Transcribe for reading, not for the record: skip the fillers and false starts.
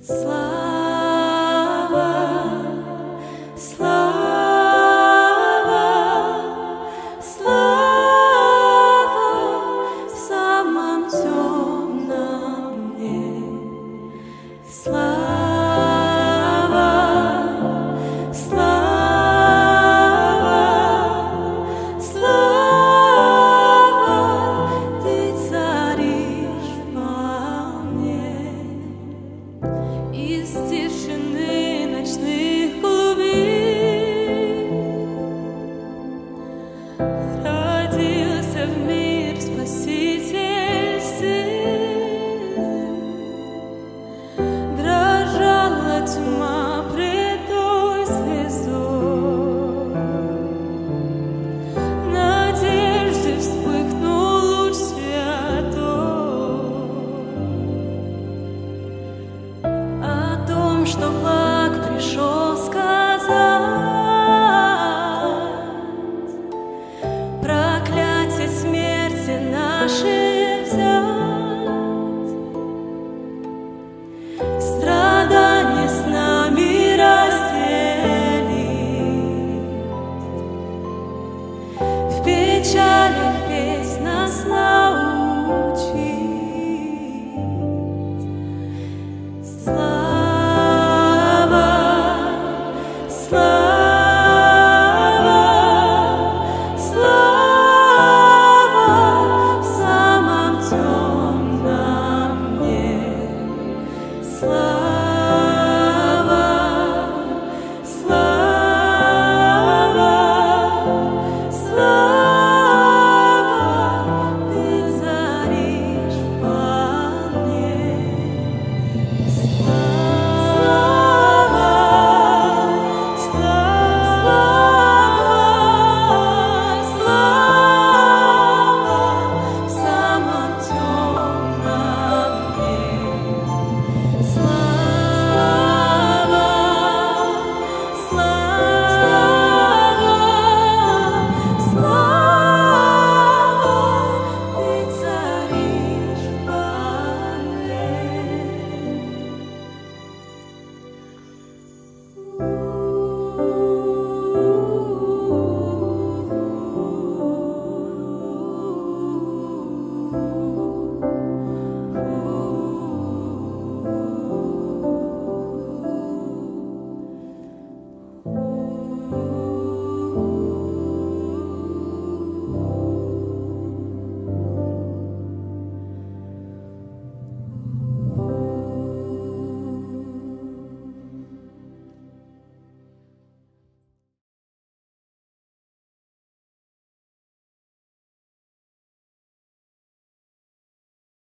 Слава, слава, слава в самом темном дне. Слава, слава, слава, ты царишь во мне. Из тишины ночных глубин родился в мир Спаситель Сын. Дрожала тьма пред той звездой, надежды вспыхнул луч святой. О том, что благ пришел сказать, проклятие смерти нашей взять, страдания с нами разделить, в печалях петь нас научить. Слава, слава, слава в самом темном дне. Слава.